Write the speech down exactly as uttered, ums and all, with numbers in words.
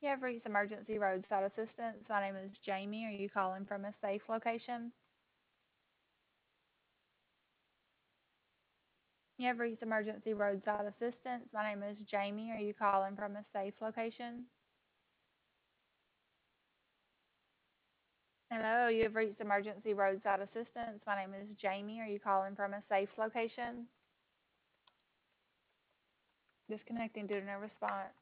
You have reached emergency roadside assistance. My name is Jamie. Are you calling from a safe location? You have reached emergency roadside assistance. My name is Jamie. Are you calling from a safe location? Hello, you have reached emergency roadside assistance. My name is Jamie. Are you calling from a safe location? Disconnecting due to no response.